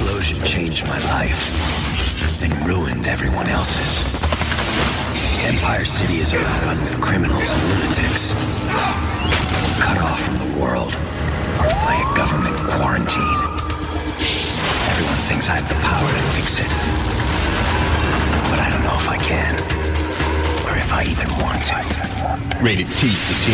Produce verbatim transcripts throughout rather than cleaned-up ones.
explosion changed my life and ruined everyone else's. Empire City is overrun with criminals and lunatics, cut off from the world by a government quarantine. Everyone thinks I have the power to fix it, but I don't know if I can, or if I even want to. Rated T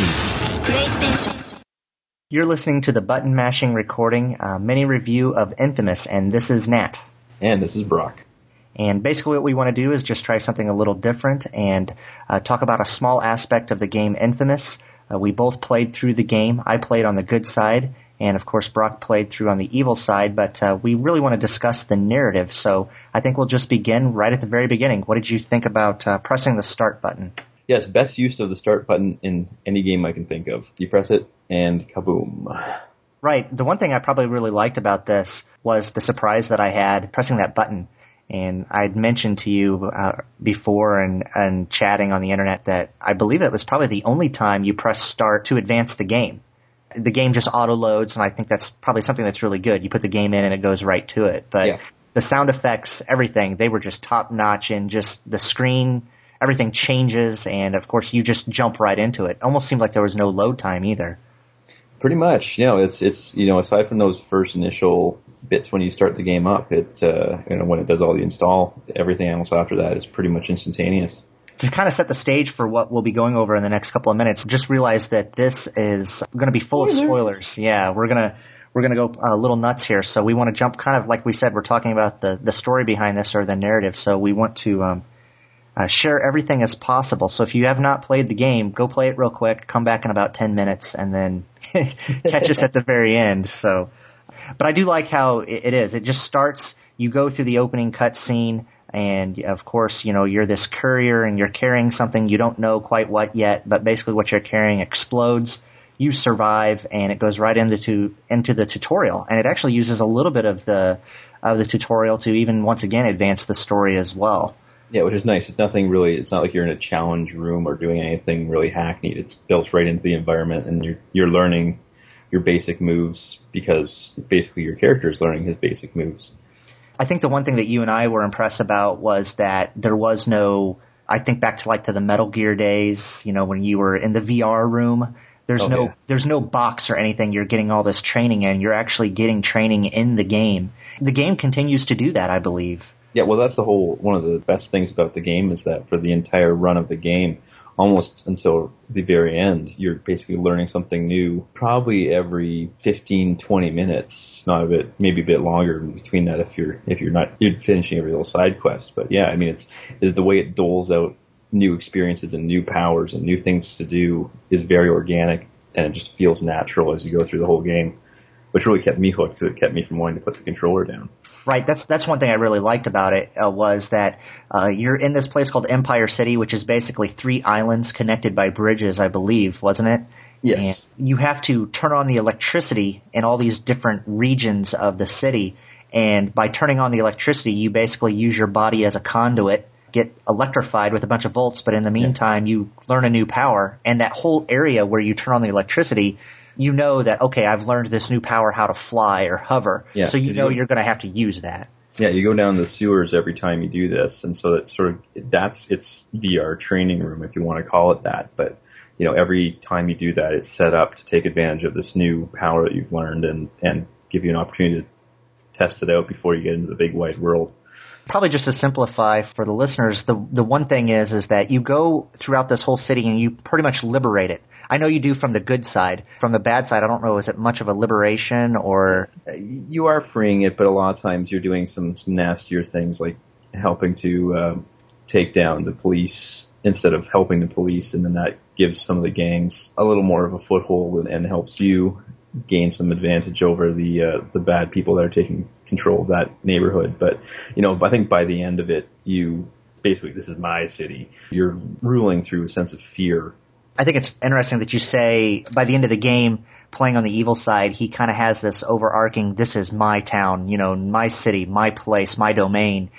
for Teen. You're listening to the Button Mashing Recording, a mini review of Infamous, and this is Nat. And this is Brock. And basically what we want to do is just try something a little different and uh, talk about a small aspect of the game Infamous. Uh, we both played through the game. I played on the good side, and of course Brock played through on the evil side, but uh, we really want to discuss the narrative, so I think we'll just begin right at the very beginning. What did you think about uh, pressing the start button? Yes, best use of the start button in any game I can think of. You press it, and kaboom. Right. The one thing I probably really liked about this was the surprise that I had pressing that button. And I'd mentioned to you uh, before and, and chatting on the internet that I believe it was probably the only time you press start to advance the game. The game just auto-loads, and I think that's probably something that's really good. You put the game in and it goes right to it. But yeah. The sound effects, everything, they were just top-notch, and just the screen, everything changes, and of course you just jump right into it. Almost seemed like there was no load time either. Pretty much, you know, it's, it's, you know, aside from those first initial bits when you start the game up, it, uh, you know, when it does all the install, everything else after that is pretty much instantaneous. To kind of set the stage for what we'll be going over in the next couple of minutes, just realize that this is going to be full of spoilers. Yeah, we're going to, we're going to go a little nuts here. So we want to jump kind of, like we said, we're talking about the, the story behind this or the narrative. So we want to, um, Uh, share everything as possible. So if you have not played the game, go play it real quick, come back in about ten minutes, and then catch us at the very end. So, but I do like how it, it is. It just starts, you go through the opening cutscene, and of course, you know, you're this courier and you're carrying something, you don't know quite what yet, but basically what you're carrying explodes. You survive, and it goes right into into the tutorial. And it actually uses a little bit of the of the tutorial to even once again advance the story as well. Yeah, which is nice. It's nothing really, it's not like you're in a challenge room or doing anything really hackneyed. It's built right into the environment, and you're, you're learning your basic moves because basically your character is learning his basic moves. I think the one thing that you and I were impressed about was that there was no, I think back to like to the Metal Gear days, you know, when you were in the V R room. There's oh, no, yeah. there's no box or anything you're getting all this training in. You're actually getting training in the game. The game continues to do that, I believe. Yeah, well, that's the whole, one of the best things about the game is that for the entire run of the game, almost until the very end, you're basically learning something new probably every fifteen, twenty minutes, not a bit, maybe a bit longer between that if you're, if you're not, you're finishing every little side quest. But yeah, I mean, it's, the way it doles out new experiences and new powers and new things to do is very organic, and it just feels natural as you go through the whole game, which really kept me hooked because it kept me from wanting to put the controller down. Right, that's that's one thing I really liked about it uh, was that uh, you're in this place called Empire City, which is basically three islands connected by bridges, I believe, wasn't it? Yes. And you have to turn on the electricity in all these different regions of the city, and by turning on the electricity, you basically use your body as a conduit, get electrified with a bunch of volts, but in the meantime, yeah. you learn a new power, and that whole area where you turn on the electricity, you know that, okay, I've learned this new power how to fly or hover, yeah, so you know you, you're going to have to use that. Yeah, you go down the sewers every time you do this, and so it's sort of, that's its V R training room, if you want to call it that, but, you know, every time you do that, it's set up to take advantage of this new power that you've learned and, and give you an opportunity to test it out before you get into the big wide world. Probably just to simplify for the listeners, the the one thing is is that you go throughout this whole city and you pretty much liberate it. I know you do from the good side. From the bad side, I don't know, is it much of a liberation or? You are freeing it, but a lot of times you're doing some, some nastier things like helping to uh, take down the police instead of helping the police, and then that gives some of the gangs a little more of a foothold and, and helps you gain some advantage over the uh, the bad people that are taking control of that neighborhood. But, you know, I think by the end of it, you basically, this is my city. You're ruling through a sense of fear. I think it's interesting that you say by the end of the game, playing on the evil side, he kind of has this overarching, this is my town, you know, my city, my place, my domain.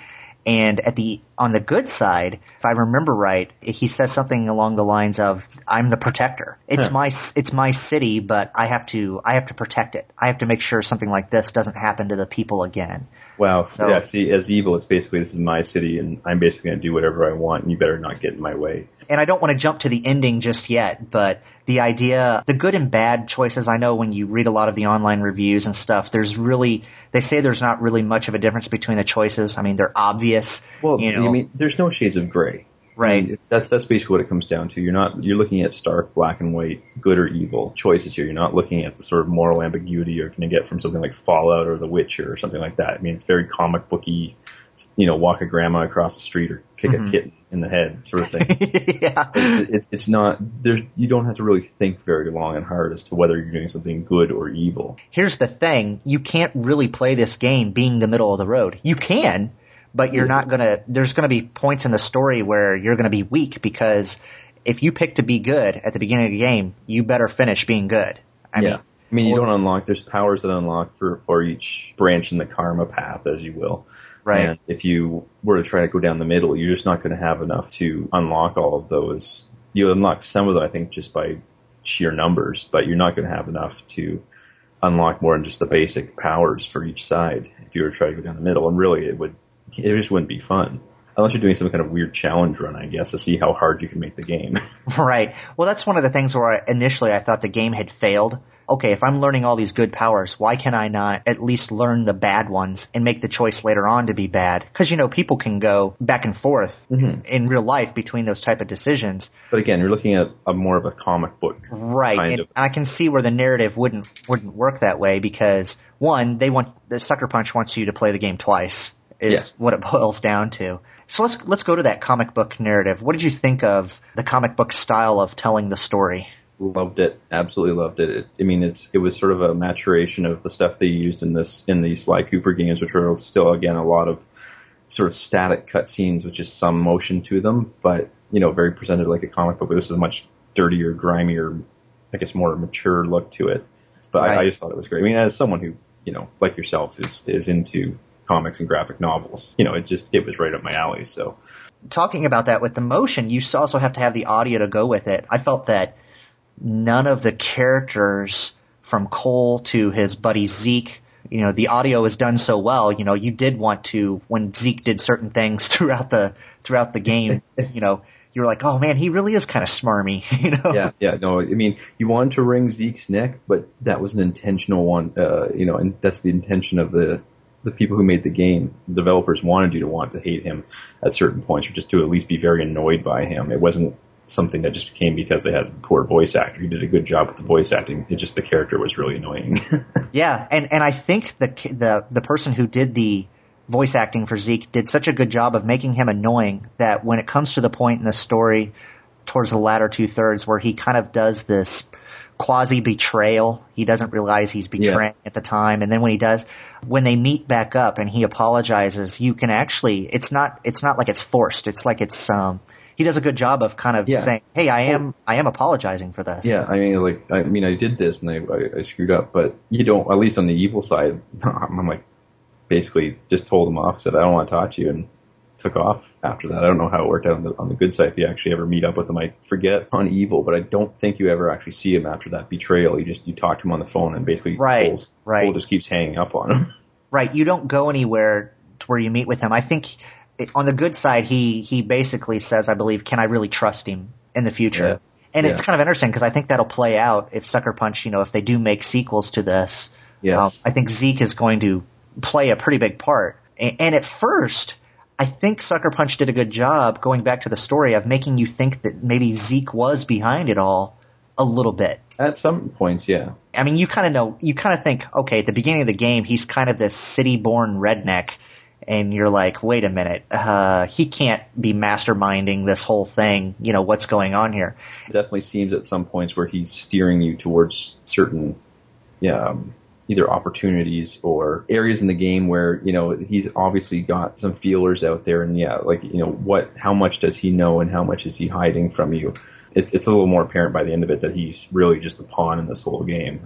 And at the on the good side, if I remember right, he says something along the lines of, "I'm the protector. It's huh. my it's my city, but I have to I have to protect it. I have to make sure something like this doesn't happen to the people again." Wow. So, yeah, see, as evil, it's basically, this is my city, and I'm basically going to do whatever I want, and you better not get in my way. And I don't want to jump to the ending just yet, but the idea, the good and bad choices, I know when you read a lot of the online reviews and stuff, there's really, they say there's not really much of a difference between the choices. I mean, they're obvious. Well, you know. I mean, there's no shades of gray. Right. I mean, that's that's basically what it comes down to. You're not you're looking at stark black and white, good or evil choices here. You're not looking at the sort of moral ambiguity you're going to get from something like Fallout or The Witcher or something like that. I mean, it's very comic booky. You know, walk a grandma across the street or kick mm-hmm. a kitten in the head, sort of thing. yeah. It's, it's it's not there's you don't have to really think very long and hard as to whether you're doing something good or evil. Here's the thing: you can't really play this game being the middle of the road. You can. But you're not going to – there's going to be points in the story where you're going to be weak, because if you pick to be good at the beginning of the game, you better finish being good. I yeah. mean, I mean, you don't unlock – there's powers that unlock for, for each branch in the karma path, as you will. Right. And if you were to try to go down the middle, you're just not going to have enough to unlock all of those. You unlock some of them, I think, just by sheer numbers, but you're not going to have enough to unlock more than just the basic powers for each side if you were to try to go down the middle. And really, it would – it just wouldn't be fun. Unless you're doing some kind of weird challenge run, I guess, to see how hard you can make the game. Right. Well, that's one of the things where I, initially I thought the game had failed. Okay, if I'm learning all these good powers, why can I not at least learn the bad ones and make the choice later on to be bad? Because, you know, people can go back and forth mm-hmm. in real life between those type of decisions. But again, you're looking at a more of a comic book. Right. Kind and of. I can see where the narrative wouldn't wouldn't work that way, because, one, they want the Sucker Punch wants you to play the game twice. Is yeah. what it boils down to. So let's let's go to that comic book narrative. What did you think of the comic book style of telling the story? Loved it. Absolutely loved it. it. I mean, it's it was sort of a maturation of the stuff they used in this in these Sly Cooper games, which are still, again, a lot of sort of static cutscenes with just some motion to them, but, you know, very presented like a comic book. But this is a much dirtier, grimier, I guess, more mature look to it. But right. I, I just thought it was great. I mean, as someone who, you know, like yourself, is is into comics and graphic novels, you know, it just it was right up my alley. So, talking about that with the motion, you also have to have the audio to go with it. I felt that none of the characters, from Cole to his buddy Zeke, you know, the audio is done so well. You know, you did want to, when Zeke did certain things throughout the throughout the game, you know, you were like, oh man, he really is kind of smarmy, you know? Yeah, yeah, no, I mean, you wanted to wring Zeke's neck, but that was an intentional one, uh, you know, and that's the intention of the the people who made the game. The developers wanted you to want to hate him at certain points, or just to at least be very annoyed by him. It wasn't something that just came because they had a poor voice actor. He did a good job with the voice acting. It just, the character was really annoying. Yeah, and, and I think the, the the person who did the voice acting for Zeke did such a good job of making him annoying that when it comes to the point in the story towards the latter two thirds where he kind of does this quasi-betrayal, he doesn't realize he's betraying yeah. at the time, and then when he does, when they meet back up and he apologizes, you can actually, it's not it's not like it's forced. It's like it's um he does a good job of kind of yeah. saying, hey, I am I am apologizing for this. Yeah, I mean, like, I mean, I did this and I, I, I screwed up, but you don't, at least on the evil side, I'm like, basically just told him off, said, I don't want to talk to you, and took off after that. I don't know how it worked out on the, on the good side, if you actually ever meet up with him. I forget on evil, but I don't think you ever actually see him after that betrayal. You just, you talk to him on the phone and basically right, Cole, right. Cole just keeps hanging up on him. Right, you don't go anywhere to where you meet with him. I think it, on the good side, he, he basically says, I believe, can I really trust him in the future? Yeah. And yeah. it's kind of interesting because I think that'll play out if Sucker Punch, you know, if they do make sequels to this. Yes. Um, I think Zeke is going to play a pretty big part. And, and at first, I think Sucker Punch did a good job, going back to the story, of making you think that maybe Zeke was behind it all a little bit. At some points, yeah. I mean, you kind of know, you kind of think, okay, at the beginning of the game, he's kind of this city-born redneck, and you're like, wait a minute, uh, he can't be masterminding this whole thing, you know, what's going on here? It definitely seems at some points where he's steering you towards certain, yeah, um, either opportunities or areas in the game where, you know, he's obviously got some feelers out there, and yeah, like, you know, what, how much does he know and how much is he hiding from you? It's it's a little more apparent by the end of it that he's really just a pawn in this whole game.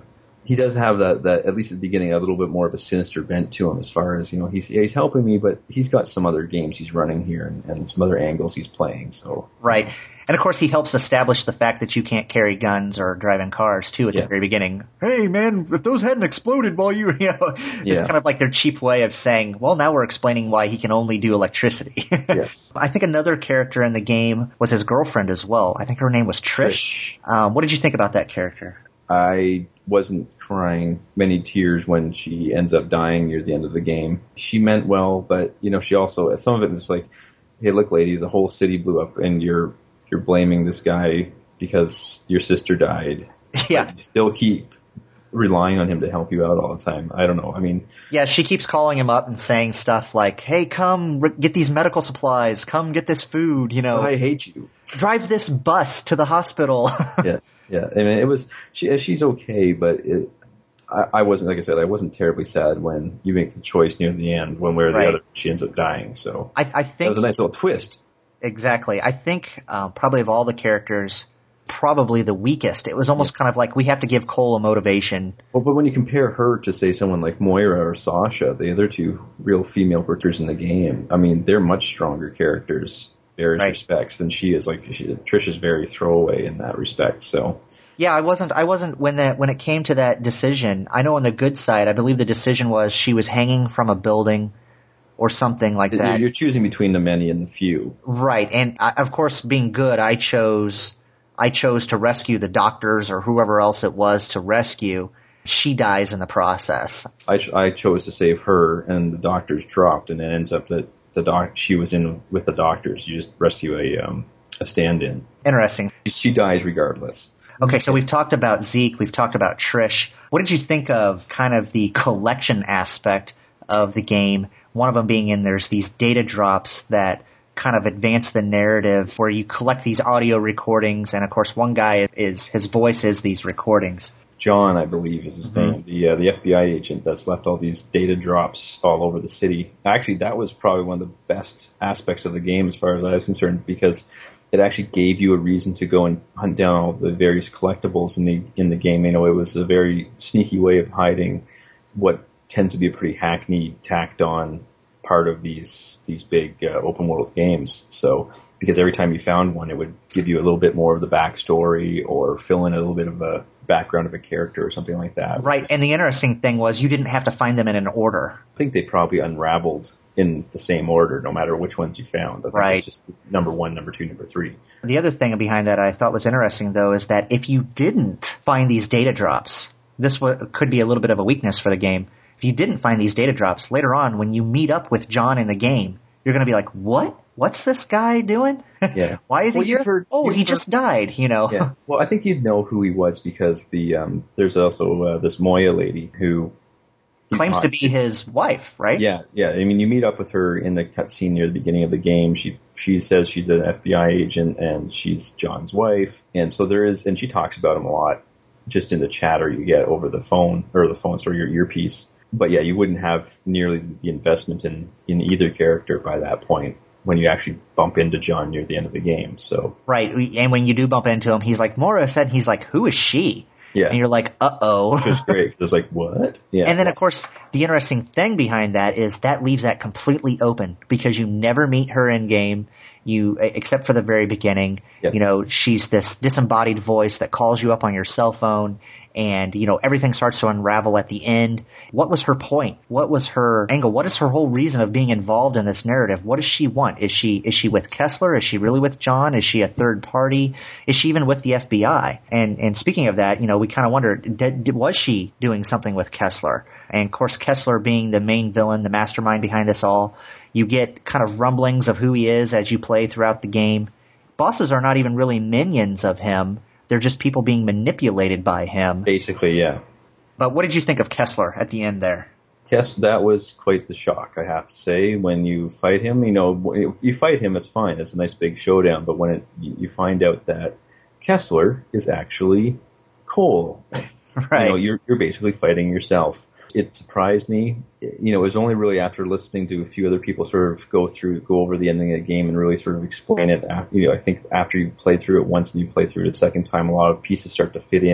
he does have that, that, at least at the beginning, a little bit more of a sinister bent to him as far as, you know, he's he's helping me, but he's got some other games he's running here and, and some other angles he's playing. So Right. And, of course, he helps establish the fact that you can't carry guns or drive in cars, too, at yeah. the very beginning. Hey, man, if those hadn't exploded while you were, you know, it's yeah. kind of like their cheap way of saying, well, now we're explaining why he can only do electricity. yeah. I think another character in the game was his girlfriend as well. I think her name was Trish. Trish. Um, what did you think about that character? I wasn't crying many tears when she ends up dying near the end of the game. She meant well, but, you know, she also, some of it was like, hey, look, lady, the whole city blew up and you're, you're blaming this guy because your sister died. Yeah. But you still keep relying on him to help you out all the time. I don't know. I mean, yeah, she keeps calling him up and saying stuff like, hey, come re- get these medical supplies. Come get this food, you know. I hate you. Drive this bus to the hospital. yeah. Yeah. I mean, it was, she, she's okay, but it, I, I wasn't, like I said, I wasn't terribly sad when you make the choice near the end, one way or the right. other, she ends up dying. So I, I think that was a nice little twist. Exactly. I think uh, probably of all the characters, probably the weakest. It was almost yeah. kind of like we have to give Cole a motivation. Well, but when you compare her to, say, someone like Moira or Sasha, the other two real female characters in the game, I mean, they're much stronger characters in various right. respects than she is. Like, she, Trish is very throwaway in that respect, so... Yeah, I wasn't, I wasn't, when that, when it came to that decision, I know on the good side, I believe the decision was she was hanging from a building or something like that. You're choosing between the many and the few. Right, and I, of course, being good, I chose, I chose to rescue the doctors or whoever else it was to rescue. She dies in the process. I, I chose to save her, and the doctors dropped, and it ends up that the doc, she was in with the doctors. You just rescue a, um, a stand-in. Interesting. She dies regardless. Okay, so we've talked about Zeke, we've talked about Trish. What did you think of kind of the collection aspect of the game? One of them being in there's these data drops that kind of advance the narrative where you collect these audio recordings, and of course one guy is, is his voice is these recordings. John, I believe, is his mm-hmm. name, the uh, the F B I agent that's left all these data drops all over the city. Actually, that was probably one of the best aspects of the game as far as I was concerned, because it actually gave you a reason to go and hunt down all the various collectibles in the in the game. You know, it was a very sneaky way of hiding what tends to be a pretty hackneyed, tacked on part of these these big uh, open world games. So, because every time you found one, it would give you a little bit more of the backstory or fill in a little bit of a background of a character or something like that. Right, and the interesting thing was you didn't have to find them in an order. I think they probably unraveled in the same order, no matter which ones you found. I think right. It's just number one, number two, number three. The other thing behind that I thought was interesting, though, is that if you didn't find these data drops, this w- could be a little bit of a weakness for the game. If you didn't find these data drops, later on, when you meet up with John in the game, you're going to be like, what? What's this guy doing? Yeah. Why is well, he here? Heard, oh, he heard, just died, you know. Yeah. Well, I think you'd know who he was because the um, there's also uh, this Moya lady who claims to be his wife, right? Yeah, yeah. I mean, you meet up with her in the cutscene near the beginning of the game. She she says she's an F B I agent and she's John's wife, and so there is, and she talks about him a lot, just in the chatter you get over the phone or the phone, sorry, your earpiece. But yeah, you wouldn't have nearly the investment in in either character by that point when you actually bump into John near the end of the game. So right, and when you do bump into him, he's like, Moira said, he's like, who is she? Yeah. And you're like, uh-oh. Which is great. It's like, what? Yeah. And then, of course, the interesting thing behind that is that leaves that completely open because you never meet her in game. You, except for the very beginning, yep. you know, she's this disembodied voice that calls you up on your cell phone, and, you know, everything starts to unravel at the end. What was her point? What was her angle? What is her whole reason of being involved in this narrative? What does she want? Is she, is she with Kessler? Is she really with John? Is she a third party? Is she even with the F B I? And, and speaking of that, you know, we kind of wonder, did, was she doing something with Kessler? And of course, Kessler being the main villain, the mastermind behind this all, you get kind of rumblings of who he is as you play throughout the game. Bosses are not even really minions of him. They're just people being manipulated by him. Basically, yeah. But what did you think of Kessler at the end there? Yes, that was quite the shock, I have to say. When you fight him, you know, if you fight him, it's fine. It's a nice big showdown. But when it, you find out that Kessler is actually Cole, right. you know, you're, you're basically fighting yourself. It surprised me. You know, it was only really after listening to a few other people sort of go through, go over the ending of the game and really sort of explain it. After, you know, I think after you played through it once and you play through it a second time, a lot of pieces start to fit in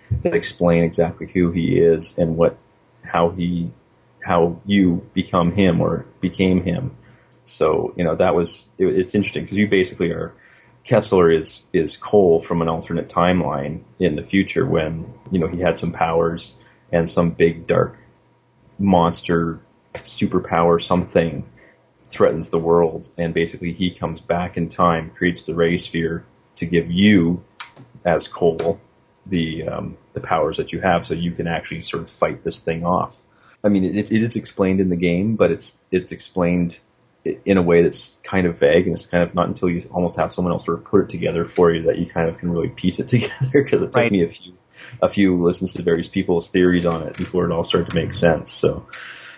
that explain exactly who he is and what, how he, how you become him or became him. So, you know, that was, it, it's interesting because you basically are, Kessler is, is Cole from an alternate timeline in the future when, you know, he had some powers and some big dark monster, superpower, something threatens the world, and basically he comes back in time, creates the Ray Sphere to give you, as Cole, the um, the powers that you have, so you can actually sort of fight this thing off. I mean, it, it is explained in the game, but it's it's explained in a way that's kind of vague, and it's kind of not until you almost have someone else sort of put it together for you that you kind of can really piece it together, because it took right. me a few a few listens to various people's theories on it before it all started to make sense. So,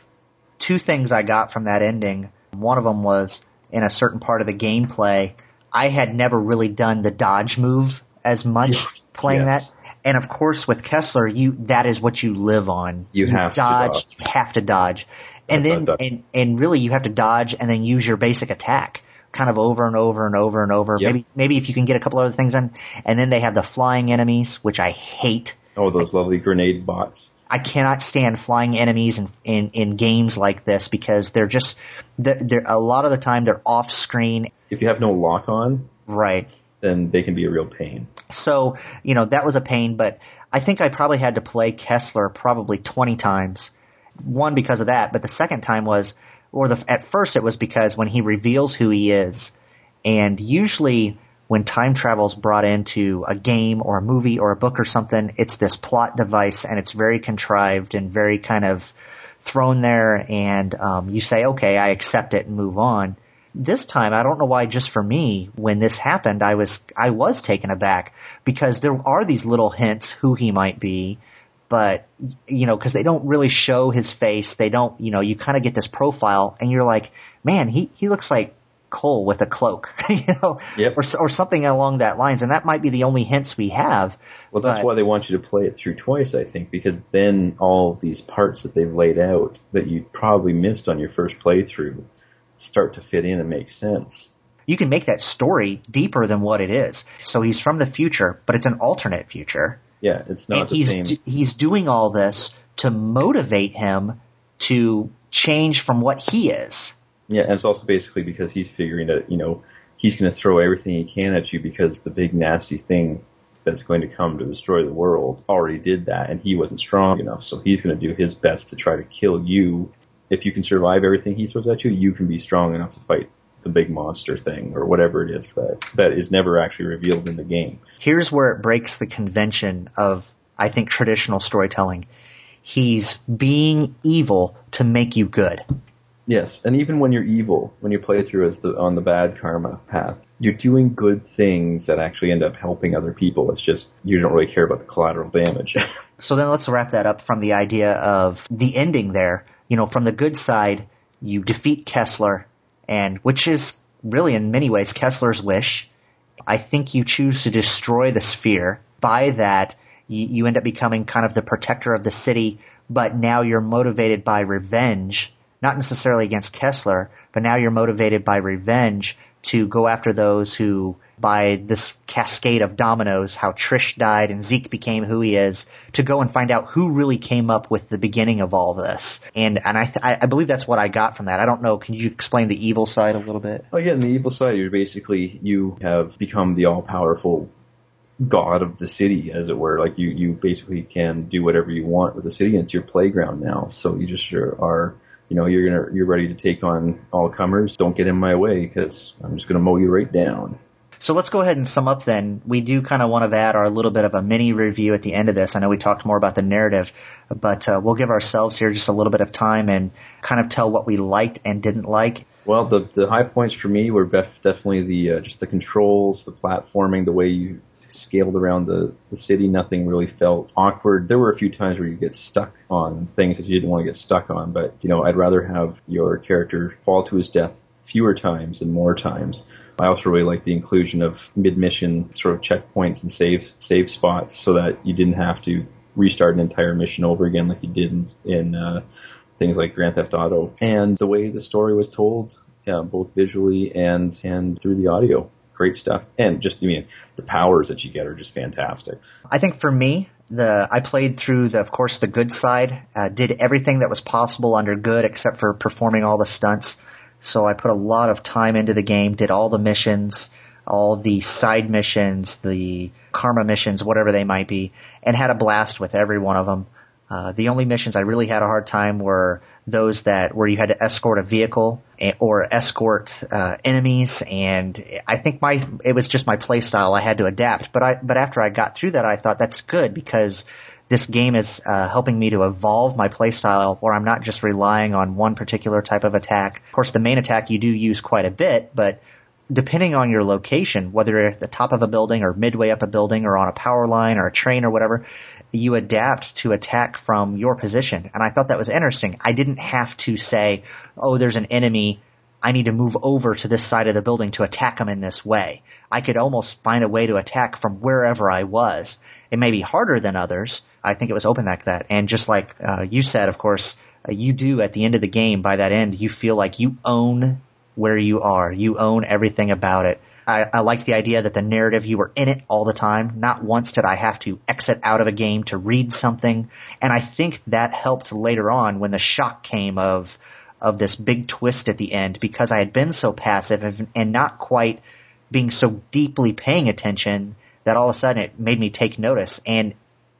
two things I got from that ending. One of them was in a certain part of the gameplay, I had never really done the dodge move as much yes. playing yes. that. And of course with Kessler, you, that is what you live on. You, you have dodge, to dodge. You have to dodge. And That's then, dodge. and, and really you have to dodge and then use your basic attack kind of over and over and over and over. Yep. Maybe, maybe if you can get a couple other things in. And then they have the flying enemies, which I hate. Oh, those lovely grenade bots. I cannot stand flying enemies in, in, in games like this because they're just, they're, they're, a lot of the time they're off screen. If you have no lock on, right, then they can be a real pain. So, you know, that was a pain, but I think I probably had to play Kessler probably twenty times. One, because of that, but the second time was, or the, at first it was because when he reveals who he is, and usually when time travel is brought into a game or a movie or a book or something, it's this plot device and it's very contrived and very kind of thrown there, and um, you say, okay, I accept it and move on. This time, I don't know why, just for me, when this happened, I was I was taken aback because there are these little hints who he might be, but, you know, because they don't really show his face. They don't, you know, you kind of get this profile and you're like, man, he, he looks like Cole with a cloak, you know, yep. or or something along that lines, and that might be the only hints we have. Well, that's but, why they want you to play it through twice, I think, because then all of these parts that they've laid out that you probably missed on your first playthrough start to fit in and make sense. You can make that story deeper than what it is. So he's from the future, but it's an alternate future. Yeah, it's not and the he's same. D- he's doing all this to motivate him to change from what he is. Yeah, and it's also basically because he's figuring that, you know, he's going to throw everything he can at you because the big nasty thing that's going to come to destroy the world already did that, and he wasn't strong enough, so he's going to do his best to try to kill you. If you can survive everything he throws at you, you can be strong enough to fight the big monster thing or whatever it is that, that is never actually revealed in the game. Here's where it breaks the convention of, I think, traditional storytelling. He's being evil to make you good. Yes, and even when you're evil, when you play through as the on the bad karma path, you're doing good things that actually end up helping other people. It's just you don't really care about the collateral damage. So then let's wrap that up from the idea of the ending there. You know, from the good side, you defeat Kessler, and which is really in many ways Kessler's wish. I think you choose to destroy the sphere. By that, you, you end up becoming kind of the protector of the city, but now you're motivated by revenge. Not necessarily against Kessler, but now you're motivated by revenge to go after those who, by this cascade of dominoes, how Trish died and Zeke became who he is, to go and find out who really came up with the beginning of all this. And and I th- I believe that's what I got from that. I don't know. Can you explain the evil side a little bit? Oh yeah, on the evil side, you're basically, you have become the all-powerful god of the city, as it were. Like you, you basically can do whatever you want with the city, and it's your playground now. So you just are... You know, you're gonna, you're ready to take on all comers. Don't get in my way because I'm just gonna mow you right down. So let's go ahead and sum up then. We do kind of want to add our little bit of a mini review at the end of this. I know we talked more about the narrative, but uh, we'll give ourselves here just a little bit of time and kind of tell what we liked and didn't like. Well, the the high points for me were bef- definitely the uh, just the controls, the platforming, the way you scaled around the, the city. Nothing really felt awkward. There were a few times where you get stuck on things that you didn't want to get stuck on, but, you know, I'd rather have your character fall to his death fewer times than more times. I also really like the inclusion of mid-mission sort of checkpoints and save save spots so that you didn't have to restart an entire mission over again like you did in, in uh, things like Grand Theft Auto. And the way the story was told, yeah, both visually and, and through the audio. great stuff. And just, I mean, the powers that you get are just fantastic. I think for me, the I played through, the, of course, the good side, uh, did everything that was possible under good except for performing all the stunts. So I put a lot of time into the game, did all the missions, all the side missions, the karma missions, whatever they might be, and had a blast with every one of them. Uh, the only missions I really had a hard time were those that where you had to escort a vehicle or escort uh, enemies, and I think my it was just my play style. I had to adapt, but I but after I got through that, I thought that's good because this game is uh, helping me to evolve my play style where I'm not just relying on one particular type of attack. Of course, the main attack you do use quite a bit, but depending on your location, whether you're at the top of a building or midway up a building or on a power line or a train or whatever, you adapt to attack from your position. And I thought that was interesting. I didn't have to say, oh, there's an enemy, I need to move over to this side of the building to attack them in this way. I could almost find a way to attack from wherever I was. It may be harder than others. I think it was open like that. And just like uh, you said, of course, uh, you do at the end of the game, by that end, you feel like you own where you are. You own everything about it. I, I liked the idea that the narrative, you were in it all the time. Not once did I have to exit out of a game to read something. And I think that helped later on when the shock came of of this big twist at the end, because I had been so passive and, and not quite being so deeply paying attention that all of a sudden it made me take notice. And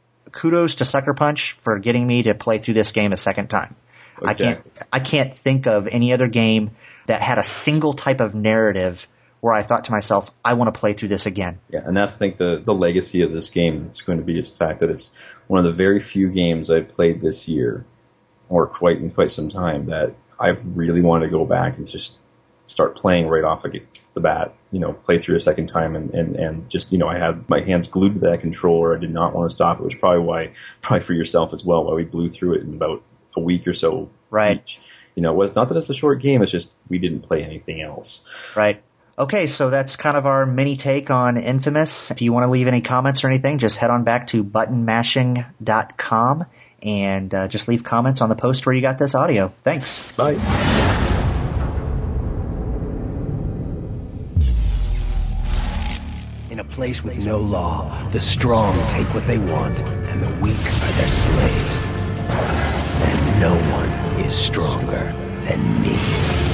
kudos to Sucker Punch for getting me to play through this game a second time. Exactly. I can't I can't think of any other game that had a single type of narrative where I thought to myself, I want to play through this again. Yeah, and that's, I think, the, the legacy of this game is going to be is the fact that it's one of the very few games I've played this year, or quite in quite some time, that I really wanted to go back and just start playing right off the bat, you know, play through a second time, and, and, and just, you know, I had my hands glued to that controller. I did not want to stop. It was probably why, probably for yourself as well, why we blew through it in about a week or so. Right. Each. You know, it was not that it's a short game, it's just we didn't play anything else. Right. Okay, so that's kind of our mini take on Infamous. If you want to leave any comments or anything, just head on back to button mashing dot com and uh, just leave comments on the post where you got this audio. Thanks. Bye. In a place with no law, the strong take what they want, and the weak are their slaves. And no one is stronger than me.